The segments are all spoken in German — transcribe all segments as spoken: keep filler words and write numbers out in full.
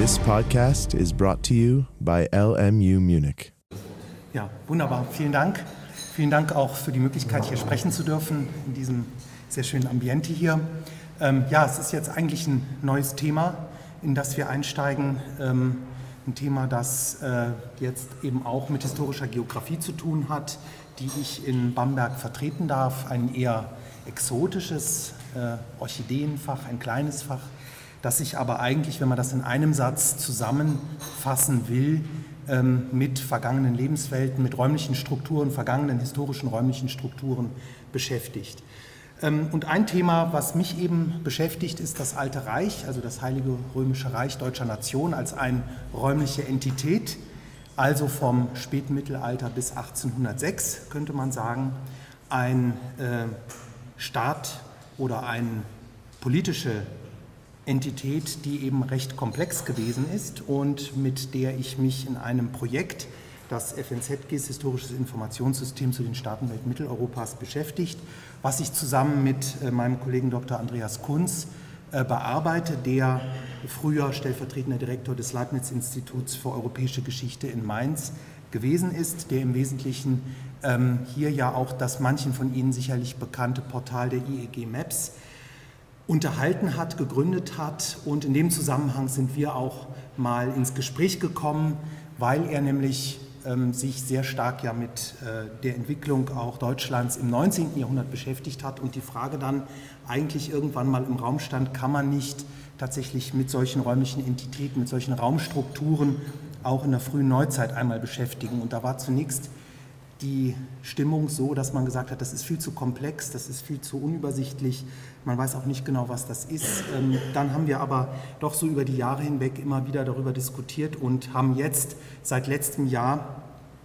This podcast is brought to you by L M U Munich. Ja, wunderbar. Vielen Dank. Vielen Dank auch für die Möglichkeit, hier sprechen zu dürfen, in diesem sehr schönen Ambiente hier. Ähm, ja, es ist jetzt eigentlich ein neues Thema, in das wir einsteigen. Ähm, ein Thema, das äh, jetzt eben auch mit historischer Geografie zu tun hat, die ich in Bamberg vertreten darf. Ein eher exotisches äh, Orchideenfach, ein kleines Fach, das sich aber eigentlich, wenn man das in einem Satz zusammenfassen will, ähm, mit vergangenen Lebenswelten, mit räumlichen Strukturen, vergangenen historischen räumlichen Strukturen beschäftigt. Ähm, und ein Thema, was mich eben beschäftigt, ist das Alte Reich, also das Heilige Römische Reich deutscher Nation als eine räumliche Entität, also vom späten Mittelalter bis achtzehnhundertsechs, könnte man sagen, ein äh, Staat oder eine politische Entität, die eben recht komplex gewesen ist und mit der ich mich in einem Projekt, das F N Z G I S, Historisches Informationssystem zu den Staatenwelt Mitteleuropas, beschäftigt, was ich zusammen mit äh, meinem Kollegen Doktor Andreas Kunz äh, bearbeite, der früher stellvertretender Direktor des Leibniz-Instituts für Europäische Geschichte in Mainz gewesen ist, der im Wesentlichen ähm, hier ja auch das manchen von Ihnen sicherlich bekannte Portal der I E G Maps unterhalten hat, gegründet hat, und in dem Zusammenhang sind wir auch mal ins Gespräch gekommen, weil er nämlich ähm, sich sehr stark ja mit äh, der Entwicklung auch Deutschlands im neunzehnten Jahrhundert beschäftigt hat und die Frage dann eigentlich irgendwann mal im Raum stand, kann man nicht tatsächlich mit solchen räumlichen Entitäten, mit solchen Raumstrukturen auch in der frühen Neuzeit einmal beschäftigen. Und da war zunächst die Stimmung so, dass man gesagt hat, das ist viel zu komplex, das ist viel zu unübersichtlich, man weiß auch nicht genau, was das ist. Ähm, dann haben wir aber doch so über die Jahre hinweg immer wieder darüber diskutiert und haben jetzt seit letztem Jahr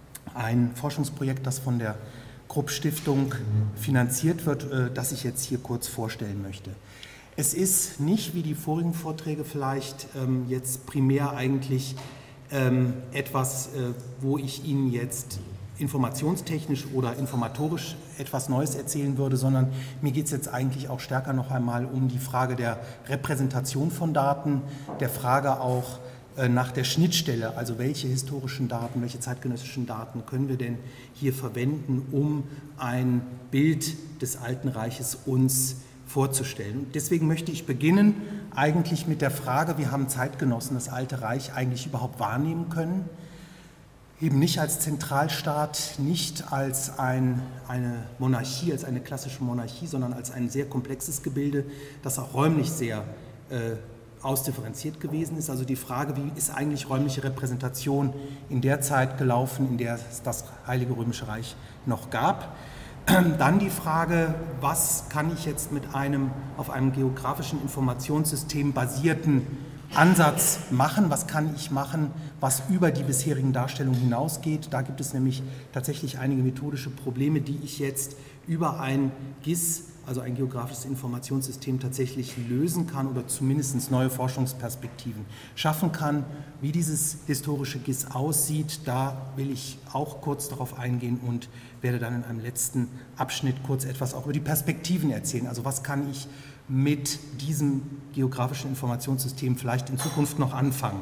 ein Forschungsprojekt, das von der Krupp-Stiftung finanziert wird, äh, das ich jetzt hier kurz vorstellen möchte. Es ist nicht, wie die vorigen Vorträge vielleicht, ähm, jetzt primär eigentlich ähm, etwas, äh, wo ich Ihnen jetzt informationstechnisch oder informatorisch etwas Neues erzählen würde, sondern mir geht es jetzt eigentlich auch stärker noch einmal um die Frage der Repräsentation von Daten, der Frage auch äh, nach der Schnittstelle, also welche historischen Daten, welche zeitgenössischen Daten können wir denn hier verwenden, um ein Bild des Alten Reiches uns vorzustellen. Deswegen möchte ich beginnen eigentlich mit der Frage, wie haben Zeitgenossen das Alte Reich eigentlich überhaupt wahrnehmen können? Eben nicht als Zentralstaat, nicht als ein, eine Monarchie, als eine klassische Monarchie, sondern als ein sehr komplexes Gebilde, das auch räumlich sehr äh, ausdifferenziert gewesen ist. Also die Frage, wie ist eigentlich räumliche Repräsentation in der Zeit gelaufen, in der es das Heilige Römische Reich noch gab. Dann die Frage, was kann ich jetzt mit einem auf einem geografischen Informationssystem basierten Ansatz machen, was kann ich machen, was über die bisherigen Darstellungen hinausgeht. Da gibt es nämlich tatsächlich einige methodische Probleme, die ich jetzt über ein G I S, also ein geografisches Informationssystem, tatsächlich lösen kann oder zumindest neue Forschungsperspektiven schaffen kann. Wie dieses historische G I S aussieht, da will ich auch kurz darauf eingehen und werde dann in einem letzten Abschnitt kurz etwas auch über die Perspektiven erzählen. Also was kann ich mit diesem geografischen Informationssystem vielleicht in Zukunft noch anfangen.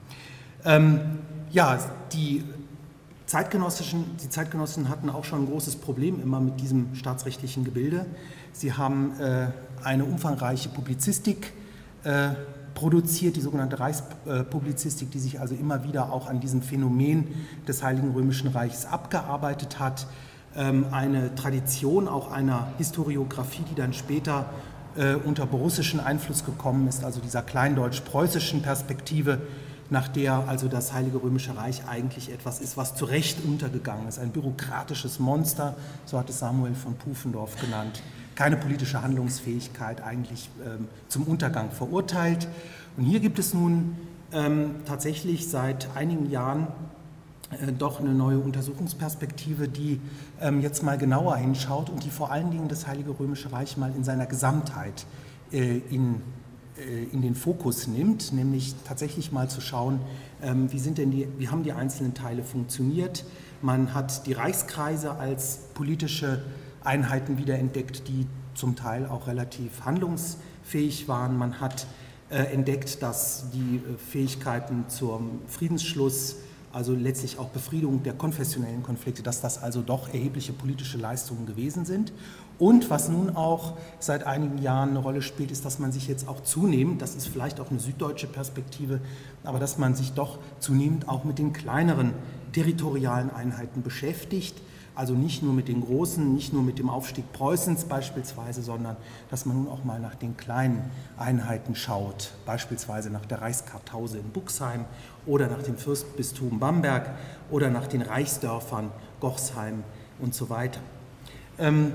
Ähm, ja, die Zeitgenossischen, die Zeitgenossen hatten auch schon ein großes Problem immer mit diesem staatsrechtlichen Gebilde. Sie haben äh, eine umfangreiche Publizistik äh, produziert, die sogenannte Reichspublizistik, die sich also immer wieder auch an diesem Phänomen des Heiligen Römischen Reichs abgearbeitet hat. Ähm, eine Tradition auch einer Historiographie, die dann später Äh, unter borussischen Einfluss gekommen ist, also dieser kleindeutsch-preußischen Perspektive, nach der also das Heilige Römische Reich eigentlich etwas ist, was zu Recht untergegangen ist, ein bürokratisches Monster, so hat es Samuel von Pufendorf genannt, keine politische Handlungsfähigkeit, eigentlich ähm, zum Untergang verurteilt. Und hier gibt es nun ähm, tatsächlich seit einigen Jahren doch eine neue Untersuchungsperspektive, die ähm, jetzt mal genauer hinschaut und die vor allen Dingen das Heilige Römische Reich mal in seiner Gesamtheit äh, in, äh, in den Fokus nimmt, nämlich tatsächlich mal zu schauen, ähm, wie, sind denn die, wie haben die einzelnen Teile funktioniert. Man hat die Reichskreise als politische Einheiten wiederentdeckt, die zum Teil auch relativ handlungsfähig waren. Man hat äh, entdeckt, dass die äh, Fähigkeiten zum Friedensschluss, also letztlich auch Befriedung der konfessionellen Konflikte, dass das also doch erhebliche politische Leistungen gewesen sind. Und was nun auch seit einigen Jahren eine Rolle spielt, ist, dass man sich jetzt auch zunehmend, das ist vielleicht auch eine süddeutsche Perspektive, aber dass man sich doch zunehmend auch mit den kleineren territorialen Einheiten beschäftigt. Also nicht nur mit den großen, nicht nur mit dem Aufstieg Preußens beispielsweise, sondern dass man nun auch mal nach den kleinen Einheiten schaut, beispielsweise nach der Reichskartause in Buxheim oder nach dem Fürstbistum Bamberg oder nach den Reichsdörfern Gochsheim und so weiter. Ähm,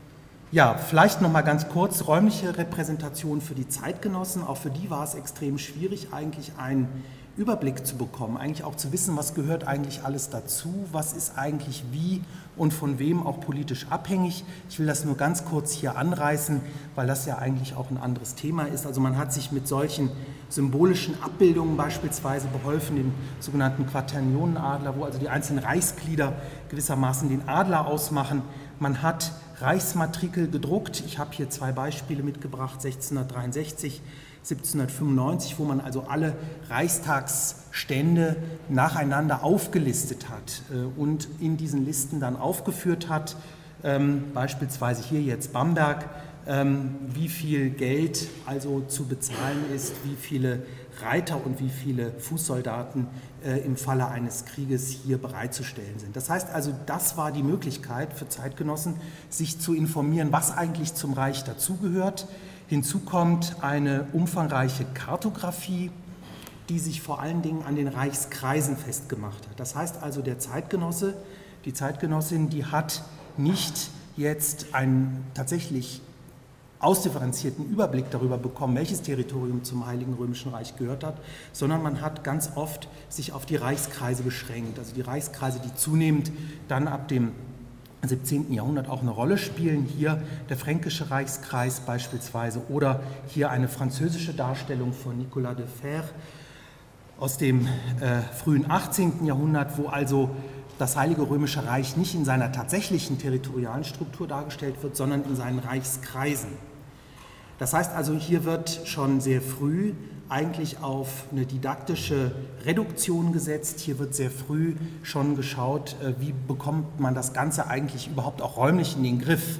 ja, vielleicht noch mal ganz kurz räumliche Repräsentation für die Zeitgenossen. Auch für die war es extrem schwierig, eigentlich einen Überblick zu bekommen, eigentlich auch zu wissen, was gehört eigentlich alles dazu, was ist eigentlich wie und von wem auch politisch abhängig. Ich will das nur ganz kurz hier anreißen, weil das ja eigentlich auch ein anderes Thema ist. Also man hat sich mit solchen symbolischen Abbildungen beispielsweise beholfen, den sogenannten Quaternionenadler, wo also die einzelnen Reichsglieder gewissermaßen den Adler ausmachen. Man hat Reichsmatrikel gedruckt. Ich habe hier zwei Beispiele mitgebracht, sechzehnhundertdreiundsechzig, siebzehnhundertfünfundneunzig, wo man also alle Reichstagsstände nacheinander aufgelistet hat und in diesen Listen dann aufgeführt hat, ähm, beispielsweise hier jetzt Bamberg, ähm, wie viel Geld also zu bezahlen ist, wie viele Reiter und wie viele Fußsoldaten äh, im Falle eines Krieges hier bereitzustellen sind. Das heißt also, das war die Möglichkeit für Zeitgenossen, sich zu informieren, was eigentlich zum Reich dazugehört. Hinzu kommt eine umfangreiche Kartografie, die sich vor allen Dingen an den Reichskreisen festgemacht hat. Das heißt also, der Zeitgenosse, die Zeitgenossin, die hat nicht jetzt einen tatsächlich ausdifferenzierten Überblick darüber bekommen, welches Territorium zum Heiligen Römischen Reich gehört hat, sondern man hat ganz oft sich auf die Reichskreise beschränkt. Also die Reichskreise, die zunehmend dann ab dem siebzehnten Jahrhundert auch eine Rolle spielen. Hier der Fränkische Reichskreis beispielsweise oder hier eine französische Darstellung von Nicolas de Fer aus dem äh, frühen achtzehnten Jahrhundert, wo also das Heilige Römische Reich nicht in seiner tatsächlichen territorialen Struktur dargestellt wird, sondern in seinen Reichskreisen. Das heißt also, hier wird schon sehr früh eigentlich auf eine didaktische Reduktion gesetzt. Hier wird sehr früh schon geschaut, wie bekommt man das Ganze eigentlich überhaupt auch räumlich in den Griff.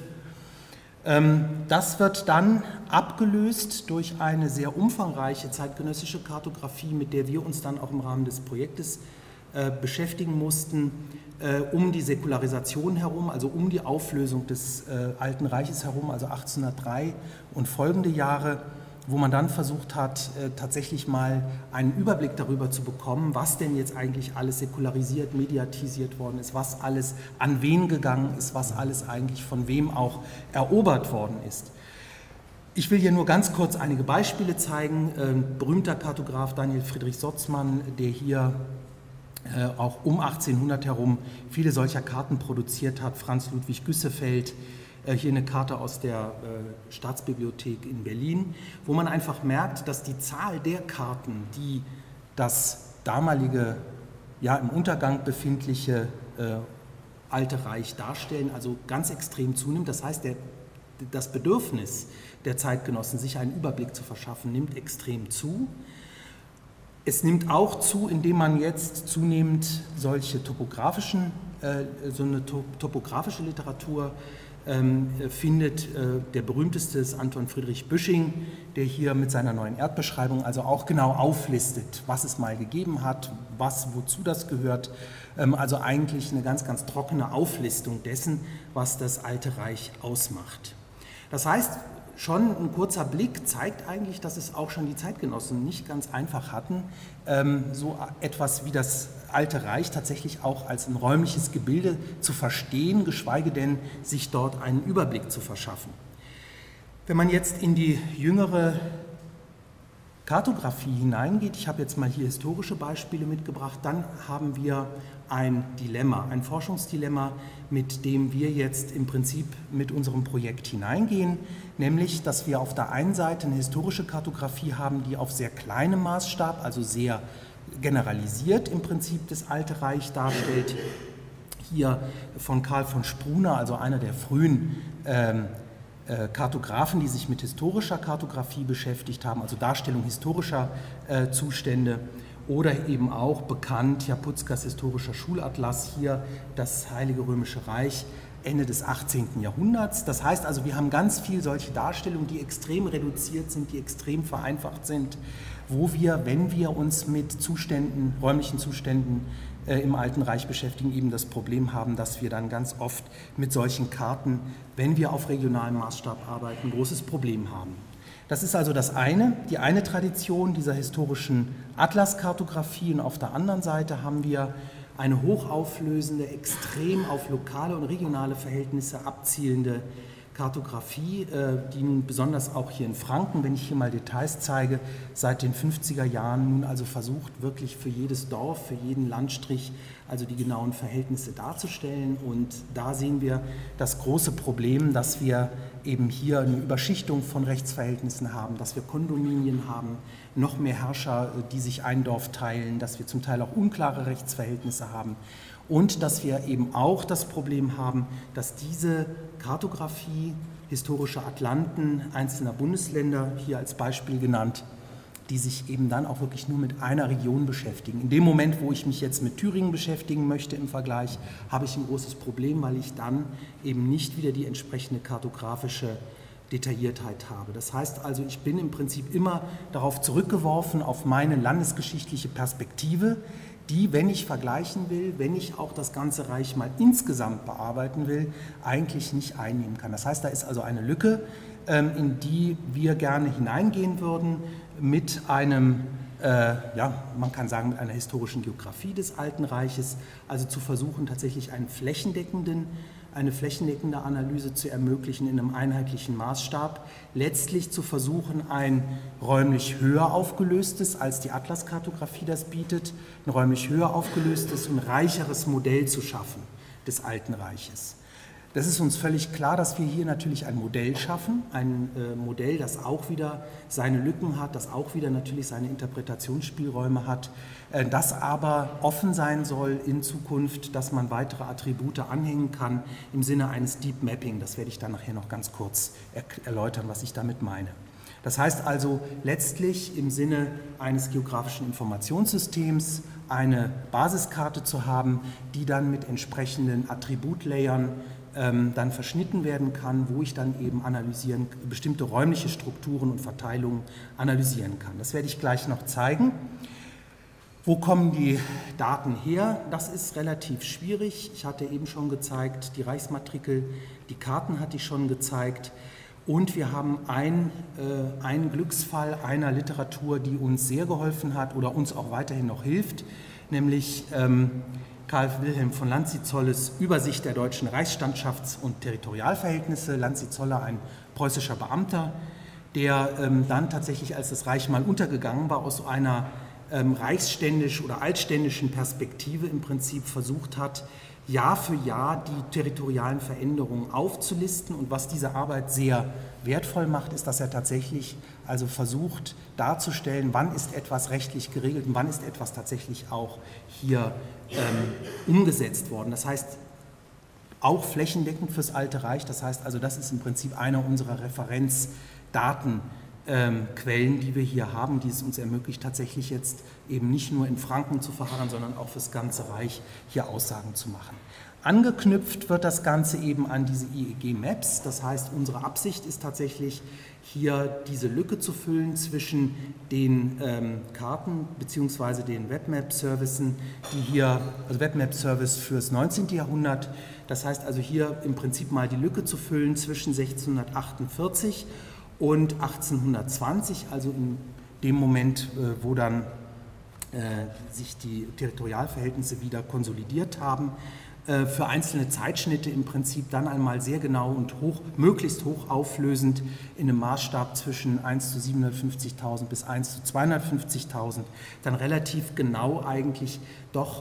Das wird dann abgelöst durch eine sehr umfangreiche zeitgenössische Kartografie, mit der wir uns dann auch im Rahmen des Projektes beschäftigen mussten, um die Säkularisation herum, also um die Auflösung des Alten Reiches herum, also achtzehnhundertdrei und folgende Jahre, wo man dann versucht hat, tatsächlich mal einen Überblick darüber zu bekommen, was denn jetzt eigentlich alles säkularisiert, mediatisiert worden ist, was alles an wen gegangen ist, was alles eigentlich von wem auch erobert worden ist. Ich will hier nur ganz kurz einige Beispiele zeigen. Ein berühmter Kartograf Daniel Friedrich Sotzmann, der hier auch um achtzehnhundert herum viele solcher Karten produziert hat, Franz Ludwig Güssefeld, hier eine Karte aus der Staatsbibliothek in Berlin, wo man einfach merkt, dass die Zahl der Karten, die das damalige, ja im Untergang befindliche äh, Alte Reich darstellen, also ganz extrem zunimmt. Das heißt, der, das Bedürfnis der Zeitgenossen, sich einen Überblick zu verschaffen, nimmt extrem zu. Es nimmt auch zu, indem man jetzt zunehmend solche topografischen, äh, so eine topografische Literatur ähm, findet. Äh, der berühmteste ist Anton Friedrich Büsching, der hier mit seiner neuen Erdbeschreibung also auch genau auflistet, was es mal gegeben hat, was, wozu das gehört. Ähm, also eigentlich eine ganz, ganz trockene Auflistung dessen, was das Alte Reich ausmacht. Das heißt, schon ein kurzer Blick zeigt eigentlich, dass es auch schon die Zeitgenossen nicht ganz einfach hatten, so etwas wie das Alte Reich tatsächlich auch als ein räumliches Gebilde zu verstehen, geschweige denn sich dort einen Überblick zu verschaffen. Wenn man jetzt in die jüngere Kartografie hineingeht, ich habe jetzt mal hier historische Beispiele mitgebracht, dann haben wir ein Dilemma, ein Forschungsdilemma, mit dem wir jetzt im Prinzip mit unserem Projekt hineingehen, nämlich, dass wir auf der einen Seite eine historische Kartografie haben, die auf sehr kleinem Maßstab, also sehr generalisiert im Prinzip das Alte Reich darstellt. Hier von Karl von Spruner, also einer der frühen ähm, äh, Kartografen, die sich mit historischer Kartografie beschäftigt haben, also Darstellung historischer äh, Zustände, oder eben auch bekannt Japutskas historischer Schulatlas, hier das Heilige Römische Reich, Ende des achtzehnten Jahrhunderts. Das heißt also, wir haben ganz viel solche Darstellungen, die extrem reduziert sind, die extrem vereinfacht sind, wo wir, wenn wir uns mit Zuständen, räumlichen Zuständen äh, im Alten Reich beschäftigen, eben das Problem haben, dass wir dann ganz oft mit solchen Karten, wenn wir auf regionalem Maßstab arbeiten, ein großes Problem haben. Das ist also das eine, die eine Tradition dieser historischen Atlaskartografie, und auf der anderen Seite haben wir eine hochauflösende, extrem auf lokale und regionale Verhältnisse abzielende Kartografie, die nun besonders auch hier in Franken, wenn ich hier mal Details zeige, seit den fünfziger Jahren nun also versucht, wirklich für jedes Dorf, für jeden Landstrich, also die genauen Verhältnisse darzustellen. Und da sehen wir das große Problem, dass wir eben hier eine Überschichtung von Rechtsverhältnissen haben, dass wir Kondominien haben, noch mehr Herrscher, die sich ein Dorf teilen, dass wir zum Teil auch unklare Rechtsverhältnisse haben. Und dass wir eben auch das Problem haben, dass diese Kartografie historischer Atlanten einzelner Bundesländer, hier als Beispiel genannt, die sich eben dann auch wirklich nur mit einer Region beschäftigen. In dem Moment, wo ich mich jetzt mit Thüringen beschäftigen möchte im Vergleich, habe ich ein großes Problem, weil ich dann eben nicht wieder die entsprechende kartografische Detailliertheit habe. Das heißt also, ich bin im Prinzip immer darauf zurückgeworfen, auf meine landesgeschichtliche Perspektive, die, wenn ich vergleichen will, wenn ich auch das ganze Reich mal insgesamt bearbeiten will, eigentlich nicht einnehmen kann. Das heißt, da ist also eine Lücke, in die wir gerne hineingehen würden mit einem, äh, ja, man kann sagen, mit einer historischen Geografie des Alten Reiches, also zu versuchen, tatsächlich einen flächendeckenden eine flächendeckende Analyse zu ermöglichen in einem einheitlichen Maßstab, letztlich zu versuchen, ein räumlich höher aufgelöstes, als die Atlaskartografie das bietet, ein räumlich höher aufgelöstes und reicheres Modell zu schaffen des Alten Reiches. Das ist uns völlig klar, dass wir hier natürlich ein Modell schaffen, ein äh, Modell, das auch wieder seine Lücken hat, das auch wieder natürlich seine Interpretationsspielräume hat, äh, das aber offen sein soll in Zukunft, dass man weitere Attribute anhängen kann im Sinne eines Deep Mapping. Das werde ich dann nachher noch ganz kurz er erläutern, was ich damit meine. Das heißt also letztlich im Sinne eines geografischen Informationssystems eine Basiskarte zu haben, die dann mit entsprechenden Attributlayern ähm, dann verschnitten werden kann, wo ich dann eben analysieren, bestimmte räumliche Strukturen und Verteilungen analysieren kann. Das werde ich gleich noch zeigen. Wo kommen die Daten her? Das ist relativ schwierig. Ich hatte eben schon gezeigt, die Reichsmatrikel, die Karten hatte ich schon gezeigt. Und wir haben ein, äh, einen Glücksfall einer Literatur, die uns sehr geholfen hat oder uns auch weiterhin noch hilft, nämlich ähm, Karl Wilhelm von Landsiezolles Übersicht der deutschen Reichsstandschafts- und Territorialverhältnisse. Landsietzoller, ein preußischer Beamter, der ähm, dann tatsächlich, als das Reich mal untergegangen war, aus einer ähm, reichsständisch- oder altständischen Perspektive im Prinzip versucht hat, Jahr für Jahr die territorialen Veränderungen aufzulisten. Und was diese Arbeit sehr wertvoll macht, ist, dass er tatsächlich also versucht darzustellen, wann ist etwas rechtlich geregelt und wann ist etwas tatsächlich auch hier ähm, umgesetzt worden. Das heißt, auch flächendeckend fürs Alte Reich. Das heißt also, das ist im Prinzip einer unserer Referenzdaten. Ähm, Quellen, die wir hier haben, die es uns ermöglicht, tatsächlich jetzt eben nicht nur in Franken zu verharren, sondern auch fürs ganze Reich hier Aussagen zu machen. Angeknüpft wird das Ganze eben an diese I E G-Maps. Das heißt, unsere Absicht ist tatsächlich, hier diese Lücke zu füllen zwischen den ähm, Karten bzw. den Webmap-Services, die hier, also Webmap-Service fürs neunzehnte Jahrhundert, das heißt also hier im Prinzip mal die Lücke zu füllen zwischen sechzehnhundertachtundvierzig und achtzehnhundertzwanzig, also in dem Moment, wo dann äh, sich die Territorialverhältnisse wieder konsolidiert haben, äh, für einzelne Zeitschnitte im Prinzip dann einmal sehr genau und hoch, möglichst hoch auflösend in einem Maßstab zwischen eins zu siebenhundertfünfzigtausend bis eins zu zweihundertfünfzigtausend, dann relativ genau eigentlich doch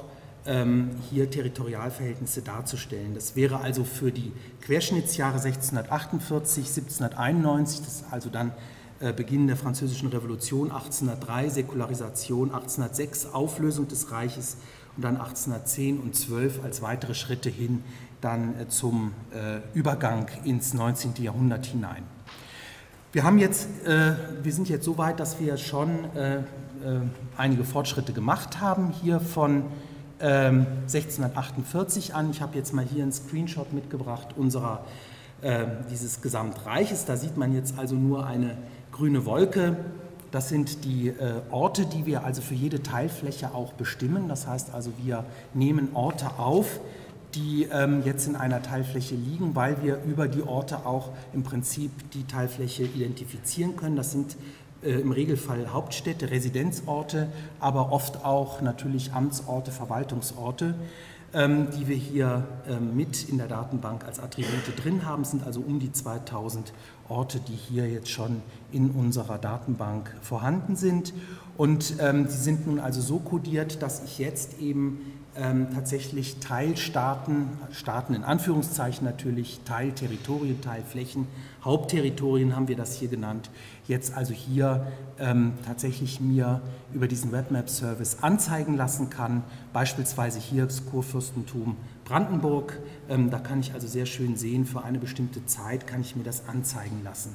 hier Territorialverhältnisse darzustellen. Das wäre also für die Querschnittsjahre sechzehnhundertachtundvierzig, siebzehnhunderteinundneunzig, das ist also dann äh, Beginn der Französischen Revolution, achtzehnhundertdrei Säkularisation, achtzehnhundertsechs Auflösung des Reiches und dann achtzehnhundertzehn und zwölf als weitere Schritte hin dann äh, zum äh, Übergang ins neunzehnte Jahrhundert hinein. Wir haben jetzt, äh, wir sind jetzt so weit, dass wir schon äh, äh, einige Fortschritte gemacht haben, hier von ähm, sechzehnhundertachtundvierzig an. Ich habe jetzt mal hier einen Screenshot mitgebracht unserer, äh, dieses Gesamtreiches. Da sieht man jetzt also nur eine grüne Wolke. Das sind die äh, Orte, die wir also für jede Teilfläche auch bestimmen. Das heißt also, wir nehmen Orte auf, die ähm, jetzt in einer Teilfläche liegen, weil wir über die Orte auch im Prinzip die Teilfläche identifizieren können. Das sind äh, im Regelfall Hauptstädte, Residenzorte, aber oft auch natürlich Amtsorte, Verwaltungsorte, ähm, die wir hier ähm, mit in der Datenbank als Attribute drin haben. Es sind also um die zweitausend Orte, die hier jetzt schon in unserer Datenbank vorhanden sind. Und ähm, sie sind nun also so kodiert, dass ich jetzt eben ähm, tatsächlich Teilstaaten, Staaten in Anführungszeichen natürlich, Teilterritorien, Teilflächen, Hauptterritorien haben wir das hier genannt, jetzt also hier ähm, tatsächlich mir über diesen Webmap-Service anzeigen lassen kann, beispielsweise hier das Kurfürstentum Brandenburg. Ähm, da kann ich also sehr schön sehen, für eine bestimmte Zeit kann ich mir das anzeigen lassen.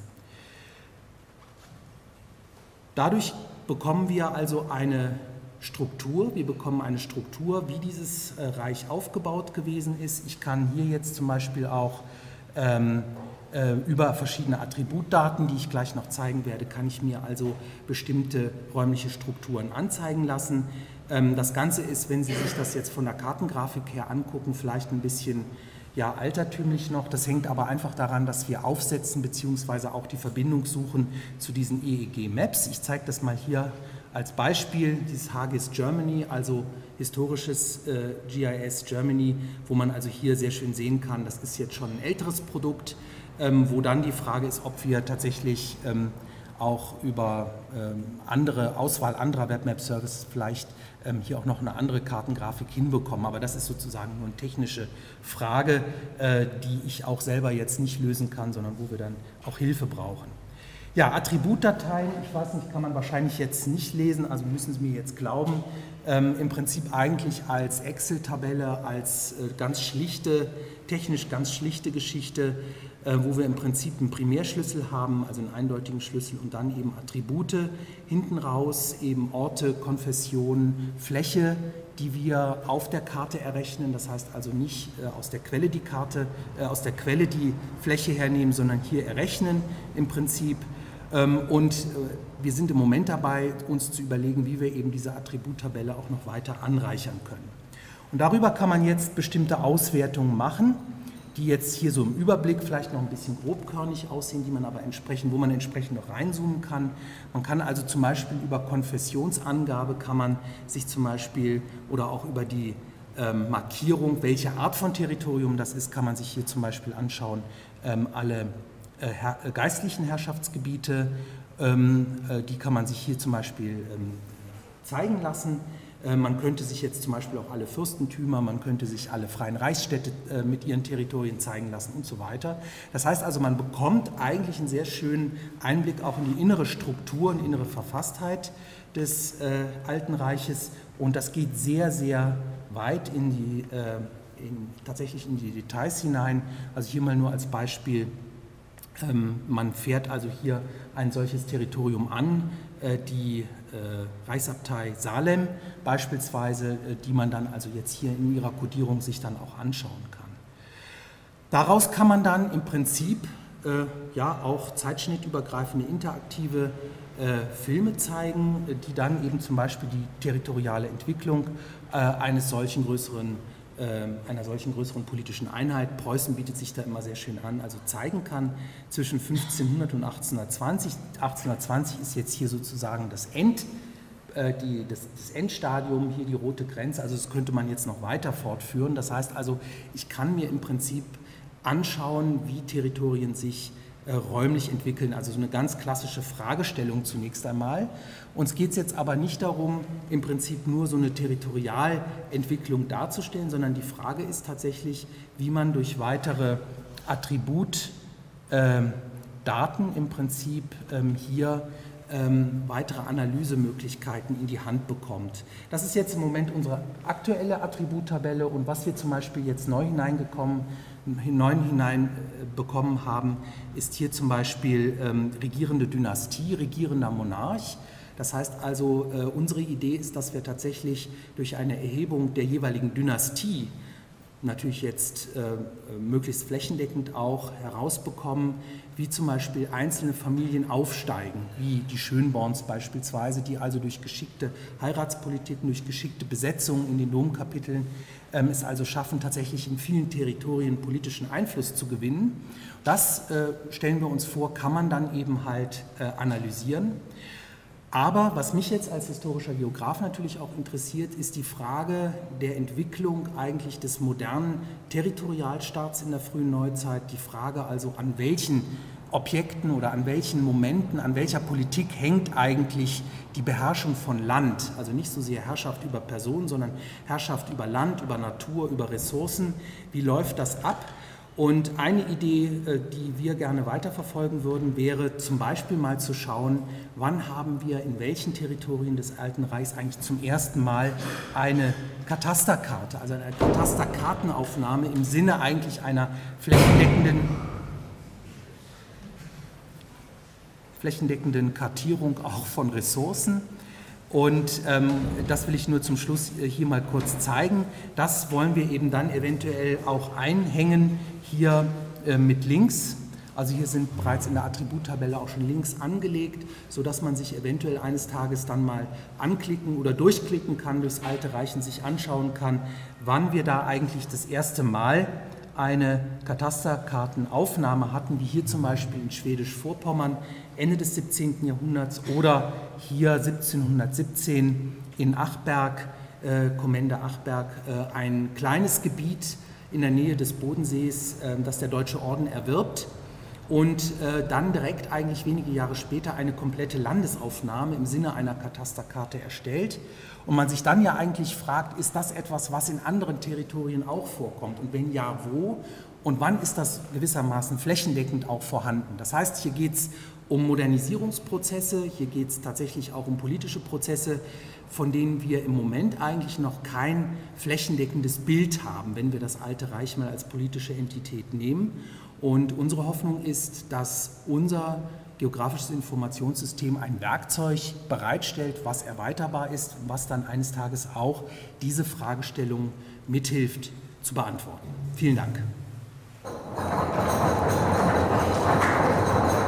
Dadurch bekommen wir also eine Struktur, wir bekommen eine Struktur, wie dieses äh, Reich aufgebaut gewesen ist. Ich kann hier jetzt zum Beispiel auch ähm, äh, über verschiedene Attributdaten, die ich gleich noch zeigen werde, kann ich mir also bestimmte räumliche Strukturen anzeigen lassen. Ähm, das Ganze ist, wenn Sie sich das jetzt von der Kartengrafik her angucken, vielleicht ein bisschen ja, altertümlich noch. Das hängt aber einfach daran, dass wir aufsetzen bzw. auch die Verbindung suchen zu diesen E E G-Maps. Ich zeige das mal hier als Beispiel, dieses H G I S Germany, also historisches äh, G I S Germany, wo man also hier sehr schön sehen kann, das ist jetzt schon ein älteres Produkt, ähm, wo dann die Frage ist, ob wir tatsächlich ähm, auch über ähm, andere Auswahl anderer Webmap-Services vielleicht ähm, hier auch noch eine andere Kartengrafik hinbekommen. Aber das ist sozusagen nur eine technische Frage, äh, die ich auch selber jetzt nicht lösen kann, sondern wo wir dann auch Hilfe brauchen. Ja, Attributdateien, ich weiß nicht, kann man wahrscheinlich jetzt nicht lesen, also müssen Sie mir jetzt glauben, ähm, im Prinzip eigentlich als Excel-Tabelle, als äh, ganz schlichte, technisch ganz schlichte Geschichte, äh, wo wir im Prinzip einen Primärschlüssel haben, also einen eindeutigen Schlüssel und dann eben Attribute, hinten raus eben Orte, Konfession, Fläche, die wir auf der Karte errechnen, das heißt also nicht äh, aus der Quelle die Karte, äh, aus der Quelle die Fläche hernehmen, sondern hier errechnen im Prinzip. Und wir sind im Moment dabei, uns zu überlegen, wie wir eben diese Attributtabelle auch noch weiter anreichern können. Und darüber kann man jetzt bestimmte Auswertungen machen, die jetzt hier so im Überblick vielleicht noch ein bisschen grobkörnig aussehen, die man aber entsprechend, wo man entsprechend noch reinzoomen kann. Man kann also zum Beispiel über Konfessionsangabe kann man sich zum Beispiel oder auch über die ähm, Markierung, welche Art von Territorium das ist, kann man sich hier zum Beispiel anschauen, ähm, alle Her geistlichen Herrschaftsgebiete, ähm, äh, die kann man sich hier zum Beispiel ähm, zeigen lassen. Äh, man könnte sich jetzt zum Beispiel auch alle Fürstentümer, man könnte sich alle freien Reichsstädte äh, mit ihren Territorien zeigen lassen und so weiter. Das heißt also, man bekommt eigentlich einen sehr schönen Einblick auch in die innere Struktur und innere Verfasstheit des äh, Alten Reiches und das geht sehr, sehr weit in die, äh, in, tatsächlich in die Details hinein. Also hier mal nur als Beispiel. Man fährt also hier ein solches Territorium an, die Reichsabtei Salem beispielsweise, die man dann also jetzt hier in ihrer Kodierung sich dann auch anschauen kann. Daraus kann man dann im Prinzip ja auch zeitschnittübergreifende interaktive Filme zeigen, die dann eben zum Beispiel die territoriale Entwicklung eines solchen größeren einer solchen größeren politischen Einheit, Preußen bietet sich da immer sehr schön an, also zeigen kann, zwischen fünfzehnhundert und achtzehnhundertzwanzig. achtzehnhundertzwanzig ist jetzt hier sozusagen das, End, äh, die, das, das Endstadium, hier die rote Grenze, also das könnte man jetzt noch weiter fortführen. Das heißt also, ich kann mir im Prinzip anschauen, wie Territorien sich äh, räumlich entwickeln, also so eine ganz klassische Fragestellung zunächst einmal. Uns geht es jetzt aber nicht darum, im Prinzip nur so eine Territorialentwicklung darzustellen, sondern die Frage ist tatsächlich, wie man durch weitere Attributdaten ähm, im Prinzip ähm, hier ähm, weitere Analysemöglichkeiten in die Hand bekommt. Das ist jetzt im Moment unsere aktuelle Attributtabelle, und was wir zum Beispiel jetzt neu hineingekommen, neu hineinbekommen haben, ist hier zum Beispiel ähm, regierende Dynastie, regierender Monarch. Das heißt also, äh, unsere Idee ist, dass wir tatsächlich durch eine Erhebung der jeweiligen Dynastie, natürlich jetzt äh, möglichst flächendeckend auch, herausbekommen, wie zum Beispiel einzelne Familien aufsteigen, wie die Schönborns beispielsweise, die also durch geschickte Heiratspolitiken, durch geschickte Besetzungen in den Domkapiteln ähm, es also schaffen, tatsächlich in vielen Territorien politischen Einfluss zu gewinnen. Das, äh, stellen wir uns vor, kann man dann eben halt äh, analysieren. Aber was mich jetzt als historischer Geograf natürlich auch interessiert, ist die Frage der Entwicklung eigentlich des modernen Territorialstaats in der frühen Neuzeit. Die Frage also, an welchen Objekten oder an welchen Momenten, an welcher Politik hängt eigentlich die Beherrschung von Land. Also nicht so sehr Herrschaft über Personen, sondern Herrschaft über Land, über Natur, über Ressourcen. Wie läuft das ab? Und eine Idee, die wir gerne weiterverfolgen würden, wäre zum Beispiel mal zu schauen, wann haben wir in welchen Territorien des Alten Reichs eigentlich zum ersten Mal eine Katasterkarte, also eine Katasterkartenaufnahme im Sinne eigentlich einer flächendeckenden, flächendeckenden Kartierung auch von Ressourcen. Und ähm, das will ich nur zum Schluss hier mal kurz zeigen. Das wollen wir eben dann eventuell auch einhängen hier äh, mit Links. Also hier sind bereits in der Attributtabelle auch schon Links angelegt, sodass man sich eventuell eines Tages dann mal anklicken oder durchklicken kann, durchs Alte Reich und sich anschauen kann, wann wir da eigentlich das erste Mal eine Katasterkartenaufnahme hatten, wie hier zum Beispiel in Schwedisch-Vorpommern Ende des siebzehnten Jahrhunderts oder hier siebzehnhundertsiebzehn in Achberg, äh, Kommende Achberg, äh, ein kleines Gebiet in der Nähe des Bodensees, äh, das der Deutsche Orden erwirbt und äh, dann direkt eigentlich wenige Jahre später eine komplette Landesaufnahme im Sinne einer Katasterkarte erstellt. Und man sich dann ja eigentlich fragt, ist das etwas, was in anderen Territorien auch vorkommt? Und wenn ja, wo? Und wann ist das gewissermaßen flächendeckend auch vorhanden? Das heißt, hier geht es um Modernisierungsprozesse, hier geht es tatsächlich auch um politische Prozesse, von denen wir im Moment eigentlich noch kein flächendeckendes Bild haben, wenn wir das Alte Reich mal als politische Entität nehmen. Und unsere Hoffnung ist, dass unser geografisches Informationssystem ein Werkzeug bereitstellt, was erweiterbar ist, was dann eines Tages auch diese Fragestellung mithilft zu beantworten. Vielen Dank.